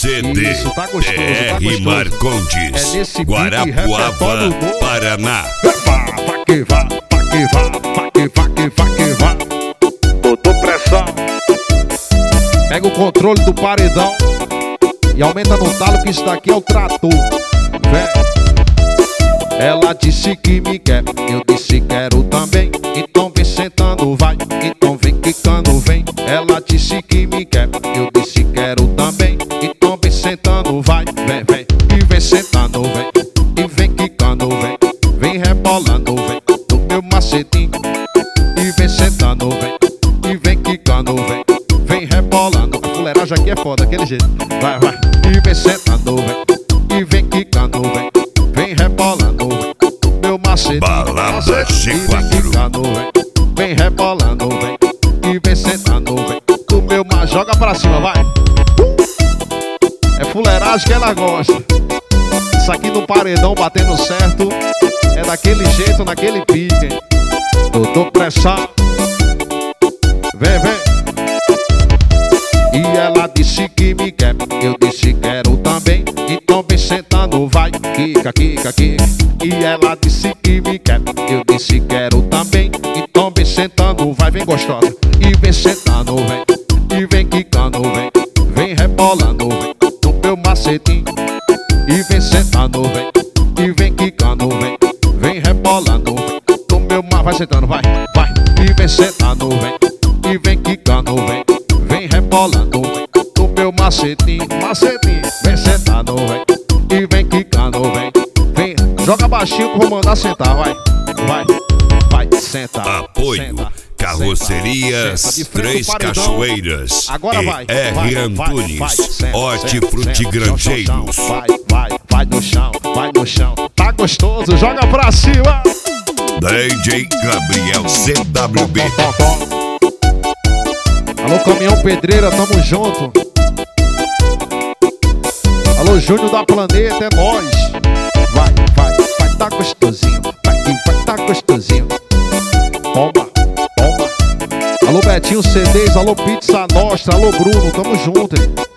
CD Isso, tá gostoso, tá TR gostoso. Marcondes, É nesse Guarapuava, pique, repertório Paraná. Vá que vá, vá que vá, vá que vá, que vá, que vá. Botou pressão. Pega o controle do paredão e aumenta no talo que isso daqui é o trator. Vem. Ela disse que me quer, eu disse quero também. Então vem sentando, vai, então vem quicando, vem. Ela disse que me quer, eu disse quero também. Então vem sentando, vai, vem, vem. E vem sentando, vem. E vem quicando, vem. Vem rebolando, vem. No meu macetinho. E vem sentando, vem. E vem quicando, vem. Vem rebolando. A fuleiragem aqui é foda, aquele jeito. Vai, vai. E vem sentando, vem. E vem quicando, vem. Vem rebolando, vem. Meu macetinho. Balada G4. Vem rebolando, vem. E vem sentando, vem. O meu mar joga pra cima, vai. É fuleiragem que ela gosta. Isso aqui no paredão batendo certo. É daquele jeito, naquele pique, hein? Doutor pressão. Vem, vem. E ela disse que me quer, eu disse quero também. Então vem sentando, vai, quica, quica, quica. E ela disse que me quer, eu disse quero também. Então vem sentando, vai, vem gostosa. E vem sentando, vem. E vem quicando, vem. Vem rebolando, vem. No meu macetinho. E vem sentando, vem. E vem quicando, vem. Vem rebolando, vem. No meu mar, vai sentando, vai, vai. E vem sentando, vem. E vem quicando, vem. Vem rebolando, vem. No meu macetinho, macetinho. Vem sentando, vem. E vem quicando, vem. Vem, joga baixinho que eu vou mandar sentar, vai. Vai, vai, senta. Apoio senta, Carrocerias senta, de frente Três do paredão. Cachoeiras Agora e vai, R. vai, Antunes, vai, senta, Hortifruti senta, Grangeiros. Vai, vai, vai no chão, vai no chão. Tá gostoso, joga pra cima. DJ Gabriel CWB. Alô, Caminhão Pedreira, tamo junto. Alô, Júnior da Planeta, é nóis. Vai, vai, vai tá gostosinho. Vai que vai tá gostosinho. Toma, toma. Alô, Betinho CDs, alô, Pizza Nostra, alô, Bruno, tamo junto, hein.